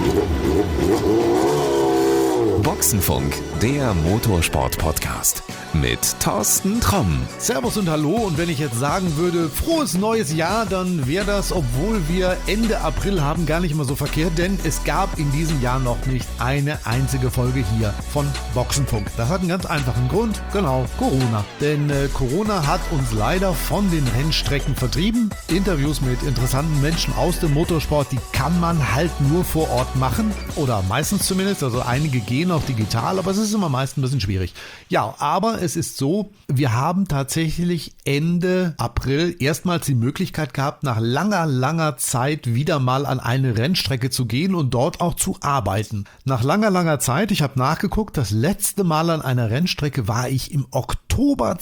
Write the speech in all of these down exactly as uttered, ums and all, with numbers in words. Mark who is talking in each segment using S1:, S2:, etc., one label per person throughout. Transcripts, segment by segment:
S1: Boxenfunk, der Motorsport-Podcast mit Thorsten Tromm.
S2: Servus und Hallo, und wenn ich jetzt sagen würde, frohes neues Jahr, dann wäre das, obwohl wir Ende April haben, gar nicht immer so verkehrt, denn es gab in diesem Jahr noch nicht eine einzige Folge hier von Boxenfunk. Das hat einen ganz einfachen Grund, genau, Corona. Denn äh, Corona hat uns leider von den Rennstrecken vertrieben. Interviews mit interessanten Menschen aus dem Motorsport, die kann man halt nur vor Ort machen, oder meistens zumindest, also einige gehen auch digital, aber es ist immer meist ein bisschen schwierig. Ja, aber es ist so, wir haben tatsächlich Ende April erstmals die Möglichkeit gehabt, nach langer, langer Zeit wieder mal an eine Rennstrecke zu gehen und dort auch zu arbeiten. Nach langer, langer Zeit, ich habe nachgeguckt, das letzte Mal an einer Rennstrecke war ich im Oktober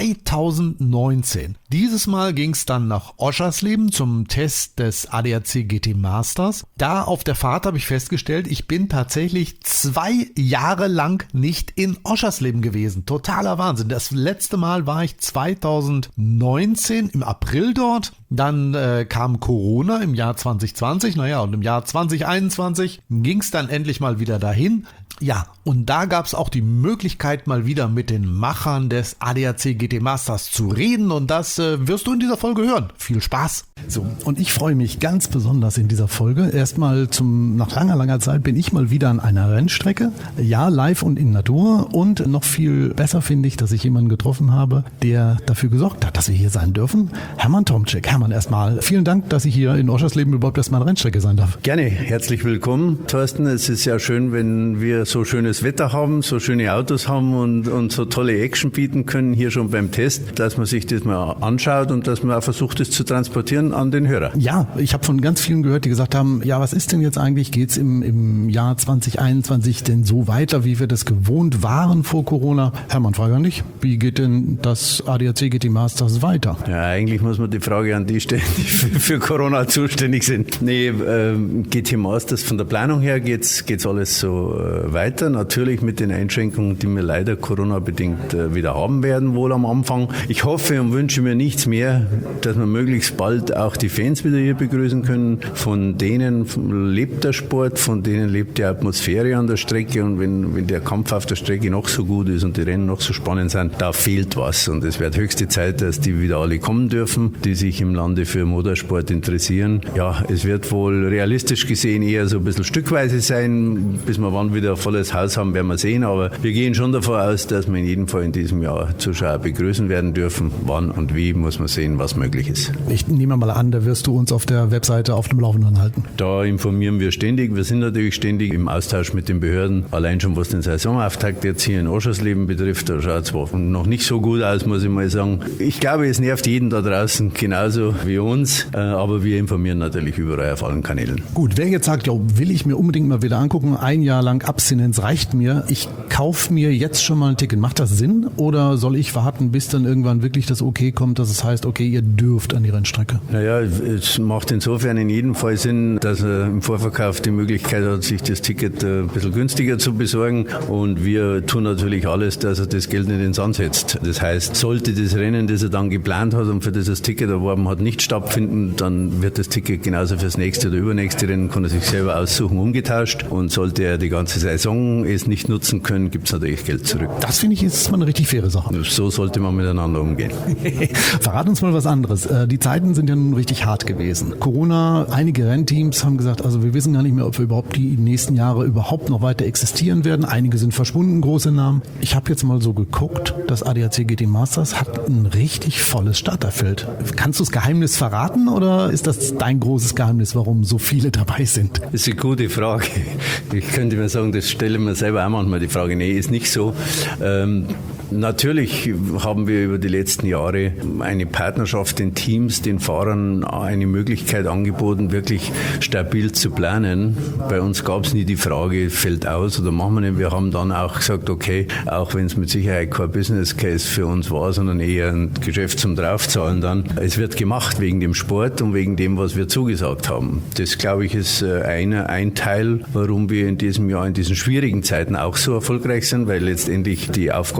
S2: zweitausendneunzehn. Dieses Mal ging es dann nach Oschersleben zum Test des A D A C G T Masters. Da auf der Fahrt habe ich festgestellt, ich bin tatsächlich zwei Jahre lang nicht in Oschersleben gewesen. Totaler Wahnsinn. Das letzte Mal war ich zweitausendneunzehn im April dort. Dann äh, kam Corona im Jahr zwanzig zwanzig. Naja, und im Jahr zwanzig einundzwanzig ging es dann endlich mal wieder dahin. Ja, und da gab es auch die Möglichkeit, mal wieder mit den Machern des A D A C G T Masters zu reden, und das äh, wirst du in dieser Folge hören. Viel Spaß!
S3: So, und ich freue mich ganz besonders in dieser Folge. Erstmal zum, nach langer, langer Zeit bin ich mal wieder an einer Rennstrecke. Ja, live und in Natur, und noch viel besser finde ich, dass ich jemanden getroffen habe, der dafür gesorgt hat, dass wir hier sein dürfen. Hermann Tomczyk. Hermann, erstmal vielen Dank, dass ich hier in Oschersleben überhaupt erstmal eine Rennstrecke sein darf.
S4: Gerne, herzlich willkommen, Thorsten. Es ist ja schön, wenn wir so schönes Wetter haben, so schöne Autos haben und, und so tolle Action bieten können, hier schon beim Test, dass man sich das mal anschaut und dass man auch versucht, es zu transportieren an den Hörer.
S3: Ja, ich habe von ganz vielen gehört, die gesagt haben, ja, was ist denn jetzt eigentlich, geht's im, im Jahr zwanzig einundzwanzig denn so weiter, wie wir das gewohnt waren vor Corona? Hermann, frage an dich, wie geht denn das A D A C G T Masters weiter?
S4: Ja, eigentlich muss man die Frage an die stellen, die für, für Corona zuständig sind. Nee, äh, G T Masters, von der Planung her geht's, geht's alles so äh, weiter. Natürlich mit den Einschränkungen, die wir leider Corona-bedingt äh, wieder haben werden, wohl am Anfang. Ich hoffe und wünsche mir nichts mehr, dass wir möglichst bald auch die Fans wieder hier begrüßen können. Von denen lebt der Sport, von denen lebt die Atmosphäre an der Strecke, und wenn, wenn der Kampf auf der Strecke noch so gut ist und die Rennen noch so spannend sind, da fehlt was, und es wird höchste Zeit, dass die wieder alle kommen dürfen, die sich im Lande für Motorsport interessieren. Ja, es wird wohl realistisch gesehen eher so ein bisschen stückweise sein, bis wir wann wieder ein volles Haus haben, werden wir sehen, aber wir gehen schon davon aus, dass wir in jedem Fall in diesem Jahr Zuschauer begrüßen werden dürfen. Wann und wie, muss man sehen, was möglich ist.
S3: Ich nehme mal an, da wirst du uns auf der Webseite auf dem Laufenden halten.
S4: Da informieren wir ständig. Wir sind natürlich ständig im Austausch mit den Behörden. Allein schon, was den Saisonauftakt jetzt hier in Oschersleben betrifft, da schaut es zwar noch nicht so gut aus, muss ich mal sagen. Ich glaube, es nervt jeden da draußen genauso wie uns, aber wir informieren natürlich überall auf allen Kanälen.
S3: Gut, wer jetzt sagt, ja, will ich mir unbedingt mal wieder angucken, ein Jahr lang Abstinenz reicht mir, ich kaufe mir jetzt schon mal ein Ticket. Macht das Sinn, oder soll ich warten, bis dann irgendwann wirklich das Okay kommt, dass es heißt, okay, ihr dürft an die Rennstrecke?
S4: Naja, es macht insofern in jedem Fall Sinn, dass er im Vorverkauf die Möglichkeit hat, sich das Ticket ein bisschen günstiger zu besorgen, und wir tun natürlich alles, dass er das Geld nicht in den Sand setzt. Das heißt, sollte das Rennen, das er dann geplant hat und für das er das Ticket erworben hat, nicht stattfinden, dann wird das Ticket genauso fürs nächste oder übernächste Rennen, kann er sich selber aussuchen, umgetauscht, und sollte er die ganze Saison es nicht nutzen können, gibt es natürlich Geld zurück.
S3: Das finde ich ist mal eine richtig faire Sache.
S4: So sollte man miteinander umgehen.
S3: Verrat uns mal was anderes. Die Zeiten sind ja nun richtig hart gewesen. Corona, einige Rennteams haben gesagt, also wir wissen gar nicht mehr, ob wir überhaupt die nächsten Jahre überhaupt noch weiter existieren werden. Einige sind verschwunden, große Namen. Ich habe jetzt mal so geguckt, das A D A C G T Masters hat ein richtig volles Starterfeld. Kannst du das Geheimnis verraten, oder ist das dein großes Geheimnis, warum so viele dabei sind?
S4: Das ist eine gute Frage. Ich könnte mir sagen, das stelle ich mir selber auch manchmal die Frage. Nee, ist nicht so. Ähm, Natürlich haben wir über die letzten Jahre eine Partnerschaft den Teams, den Fahrern eine Möglichkeit angeboten, wirklich stabil zu planen. Bei uns gab es nie die Frage, fällt aus oder machen wir nicht. Wir haben dann auch gesagt, okay, auch wenn es mit Sicherheit kein Business Case für uns war, sondern eher ein Geschäft zum Draufzahlen dann. Es wird gemacht wegen dem Sport und wegen dem, was wir zugesagt haben. Das, glaube ich, ist eine, ein Teil, warum wir in diesem Jahr, in diesen schwierigen Zeiten auch so erfolgreich sind, weil letztendlich die Aufgabe für die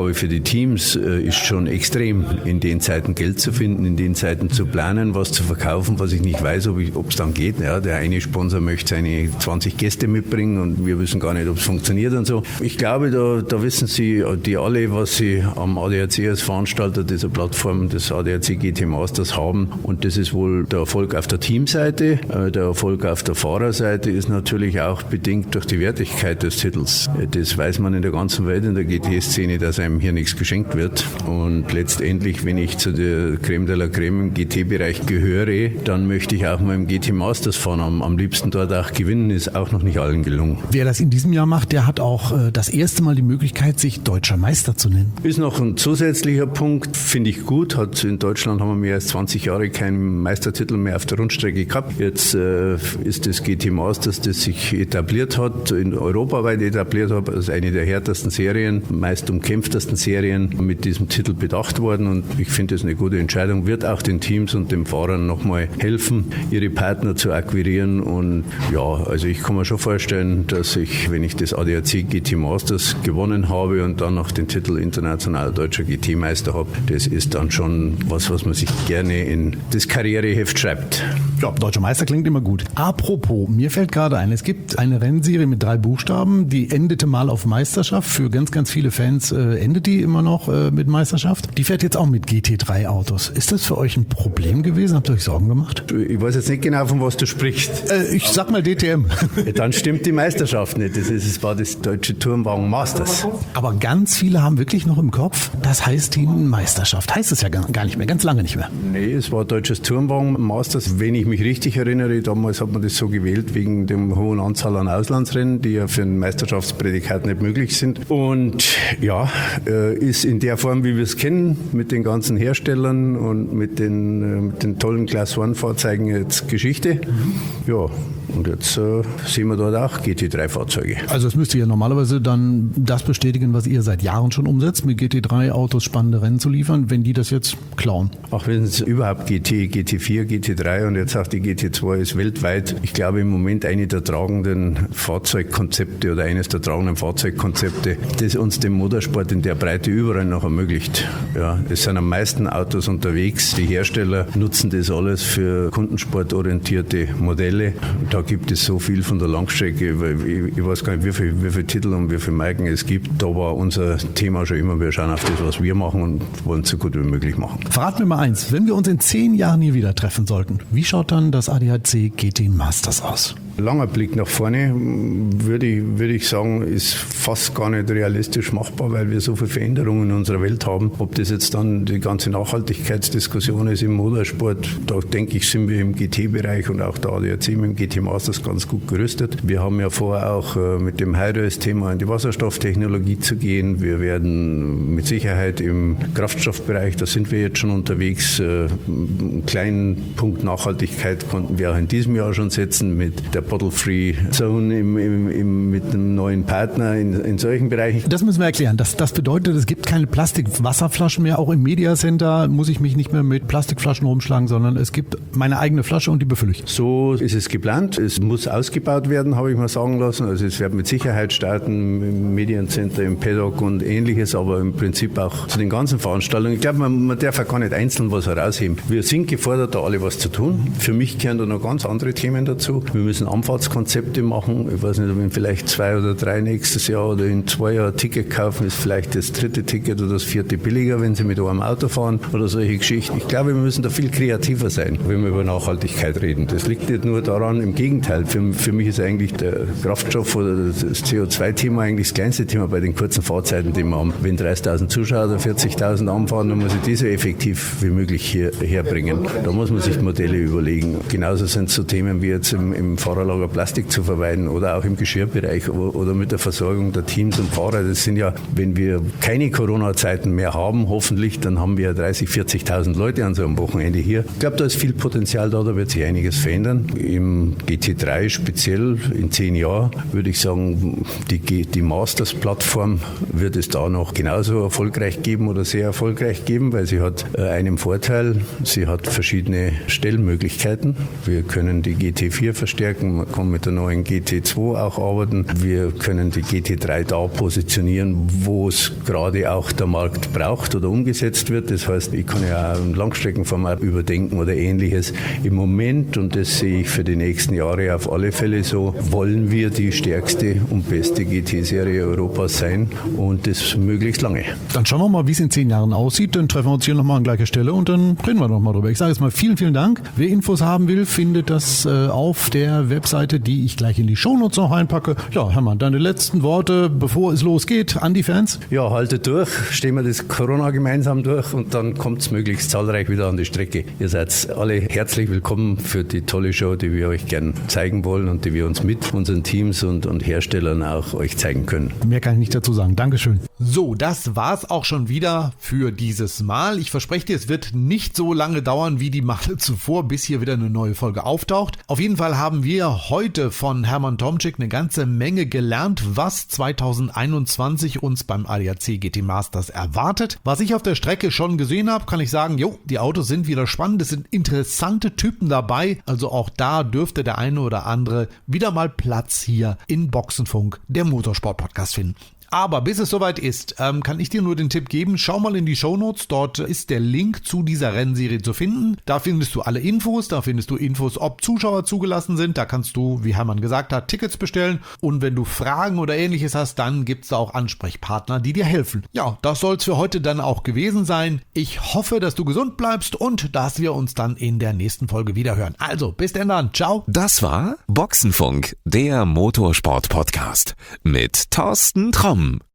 S4: Teams äh, ist schon extrem, in den Zeiten Geld zu finden, in den Zeiten zu planen, was zu verkaufen, was ich nicht weiß, ob es dann geht. Ja, der eine Sponsor möchte seine zwanzig Gäste mitbringen und wir wissen gar nicht, ob es funktioniert und so. Ich glaube, da, da wissen Sie, die alle, was sie am A D A C als Veranstalter dieser Plattform des A D A C G T Masters haben. Und das ist wohl der Erfolg auf der Teamseite. Der Erfolg auf der Fahrerseite ist natürlich auch bedingt durch die Wertigkeit des Titels. Das weiß man in der ganzen Welt, in der G T-Szene, dass einem hier nichts geschenkt wird. Und letztendlich, wenn ich zu der Creme de la Creme im G T-Bereich gehöre, dann möchte ich auch mal im G T Masters fahren. Am, am liebsten dort auch gewinnen, ist auch noch nicht allen gelungen.
S3: Wer das in diesem Jahr macht, der hat auch äh, das erste Mal die Möglichkeit, sich deutscher Meister zu nennen.
S4: Ist noch ein zusätzlicher Punkt, finde ich gut. Hat in Deutschland haben wir mehr als zwanzig Jahre keinen Meistertitel mehr auf der Rundstrecke gehabt. Jetzt äh, ist das G T Masters, das sich etabliert hat, in europaweit etabliert hat, als eine der härtesten Serien, meist umkämpftesten Serien mit diesem Titel bedacht worden. Und ich finde das eine gute Entscheidung. Wird auch den Teams und den Fahrern nochmal helfen, ihre Partner zu akquirieren. Und ja, also ich kann mir schon vorstellen, dass ich, wenn ich das A D A C G T Masters gewonnen habe und dann noch den Titel internationaler deutscher G T-Meister habe, das ist dann schon was, was man sich gerne in das Karriereheft schreibt.
S3: Ja, deutscher Meister klingt immer gut. Apropos, mir fällt gerade ein, es gibt eine Rennserie mit drei Buchstaben, die endete mal auf Meisterschaft. Für ganz, ganz viele Fans äh, endet die immer noch äh, mit Meisterschaft. Die fährt jetzt auch mit G T drei Autos. Ist das für euch ein Problem gewesen? Habt ihr euch Sorgen gemacht?
S4: Ich weiß jetzt nicht genau, von was du sprichst.
S3: Äh, ich sag mal D T M.
S4: Dann stimmt die Meisterschaft nicht. Das, ist, das war das deutsche Turmwagen Masters.
S3: Aber ganz viele haben wirklich noch im Kopf, das heißt die Meisterschaft. Heißt es ja gar nicht mehr, ganz lange nicht mehr.
S4: Nee, es war deutsches Turmwagen Masters. Wenn ich mich richtig erinnere, damals hat man das so gewählt wegen der hohen Anzahl an Auslandsrennen, die ja für ein Meisterschaftsprädikat nicht möglich sind. Und ja, ist in der Form, wie wir es kennen, mit den ganzen Herstellern und mit den, mit den tollen Class eins Fahrzeugen jetzt Geschichte. Ja, und jetzt äh, sehen wir dort auch G T drei Fahrzeuge.
S3: Also es müsste ja normalerweise dann das bestätigen, was ihr seit Jahren schon umsetzt, mit G T drei Autos spannende Rennen zu liefern, wenn die das jetzt klauen.
S4: Auch wenn es überhaupt G T, G T vier, G T drei und jetzt auch die G T zwei ist weltweit, ich glaube im Moment eine der tragenden Fahrzeugkonzepte oder eines der tragenden Fahrzeugkonzepte, das uns den Motorsport in der Breite überall noch ermöglicht. Ja, es sind am meisten Autos unterwegs. Die Hersteller nutzen das alles für kundensportorientierte Modelle. Da gibt es so viel von der Langstrecke. Ich weiß gar nicht, wie viele wie viel Titel und wie viele Marken es gibt. Da war unser Thema schon immer, wir schauen auf das, was wir machen und wollen es so gut wie möglich machen.
S3: Verrat mir mal eins, wenn wir uns in zehn Jahren hier wieder treffen sollten, wie schaut dann das A D A C G T Masters aus?
S4: Langer Blick nach vorne, würde ich, würde ich sagen, ist fast gar nicht realistisch machbar, weil wir so viele Veränderungen in unserer Welt haben. Ob das jetzt dann die ganze Nachhaltigkeitsdiskussion ist im Motorsport, da denke ich, sind wir im G T-Bereich und auch der A D A C mit dem G T Masters ganz gut gerüstet. Wir haben ja vor, auch mit dem High-Res-Thema in die Wasserstofftechnologie zu gehen. Wir werden mit Sicherheit im Kraftstoffbereich, da sind wir jetzt schon unterwegs, einen kleinen Punkt Nachhaltigkeit konnten wir auch in diesem Jahr schon setzen mit der Bottle-Free Zone im, im, im, mit einem neuen Partner in, in solchen Bereichen.
S3: Das müssen wir erklären. Das, das bedeutet, es gibt keine Plastikwasserflaschen mehr. Auch im Media Center muss ich mich nicht mehr mit Plastikflaschen rumschlagen, sondern es gibt meine eigene Flasche und die befülle ich.
S4: So ist es geplant. Es muss ausgebaut werden, habe ich mal sagen lassen. Also es wird mit Sicherheit starten im Mediencenter, im Paddock und ähnliches, aber im Prinzip auch zu den ganzen Veranstaltungen. Ich glaube, man, man darf auch gar nicht einzeln was herausheben. Wir sind gefordert, da alle was zu tun. Für mich gehören da noch ganz andere Themen dazu. Wir müssen Anfahrtskonzepte machen. Ich weiß nicht, ob wir vielleicht zwei oder drei nächstes Jahr oder in zwei Jahren Ticket kaufen, ist vielleicht das dritte Ticket oder das vierte billiger, wenn Sie mit einem Auto fahren oder solche Geschichten. Ich glaube, wir müssen da viel kreativer sein, wenn wir über Nachhaltigkeit reden. Das liegt nicht nur daran, im Gegenteil. Für, für mich ist eigentlich der Kraftstoff oder das C O zwei Thema eigentlich das kleinste Thema bei den kurzen Fahrzeiten, die wir haben. Wenn dreißigtausend Zuschauer oder vierzigtausend anfahren, dann muss ich die so effektiv wie möglich hier, herbringen. Da muss man sich Modelle überlegen. Genauso sind es so Themen wie jetzt im, im Fahrerlager Plastik zu vermeiden oder auch im Geschirrbereich oder mit der Versorgung der Teams und Fahrer. Das sind ja, wenn wir keine Corona-Zeiten mehr haben, hoffentlich, dann haben wir dreißigtausend, vierzigtausend Leute an so einem Wochenende hier. Ich glaube, da ist viel Potenzial da, da wird sich einiges verändern. Im G T drei speziell in zehn Jahren würde ich sagen, die, die Masters-Plattform wird es da noch genauso erfolgreich geben oder sehr erfolgreich geben, weil sie hat äh, einen Vorteil, sie hat verschiedene Stellmöglichkeiten. Wir können die G T vier verstärken man kann mit der neuen G T zwei auch arbeiten. Wir können die G T drei da positionieren, wo es gerade auch der Markt braucht oder umgesetzt wird. Das heißt, ich kann ja auch ein Langstreckenformat überdenken oder ähnliches. Im Moment, und das sehe ich für die nächsten Jahre auf alle Fälle so, wollen wir die stärkste und beste G T-Serie Europas sein und das möglichst lange.
S3: Dann schauen wir mal, wie es in zehn Jahren aussieht. Dann treffen wir uns hier nochmal an gleicher Stelle und dann reden wir nochmal drüber. Ich sage jetzt mal vielen, vielen Dank. Wer Infos haben will, findet das äh, auf der Webseite, die ich gleich in die Shownotes noch einpacke. Ja, Hermann, deine letzten Worte, bevor es losgeht, an die Fans?
S4: Ja, haltet durch, stehen wir das Corona gemeinsam durch und dann kommt es möglichst zahlreich wieder an die Strecke. Ihr seid alle herzlich willkommen für die tolle Show, die wir euch gern zeigen wollen und die wir uns mit unseren Teams und, und Herstellern auch euch zeigen können.
S3: Mehr kann ich nicht dazu sagen. Dankeschön.
S2: So, das war's auch schon wieder für dieses Mal. Ich verspreche dir, es wird nicht so lange dauern wie die Male zuvor, bis hier wieder eine neue Folge auftaucht. Auf jeden Fall haben wir heute von Hermann Tomczyk eine ganze Menge gelernt, was zweitausendeinundzwanzig uns beim A D A C G T Masters erwartet. Was ich auf der Strecke schon gesehen habe, kann ich sagen, jo, die Autos sind wieder spannend, es sind interessante Typen dabei, also auch da dürfte der eine oder andere wieder mal Platz hier in Boxenfunk, der Motorsport-Podcast, finden. Aber bis es soweit ist, ähm, kann ich dir nur den Tipp geben, schau mal in die Shownotes, dort ist der Link zu dieser Rennserie zu finden. Da findest du alle Infos, da findest du Infos, ob Zuschauer zugelassen sind, da kannst du, wie Hermann gesagt hat, Tickets bestellen und wenn du Fragen oder ähnliches hast, dann gibt es da auch Ansprechpartner, die dir helfen. Ja, das soll es für heute dann auch gewesen sein. Ich hoffe, dass du gesund bleibst und dass wir uns dann in der nächsten Folge wieder hören. Also, bis denn dann, ciao.
S1: Das war Boxenfunk, der Motorsport-Podcast mit Thorsten Tromm.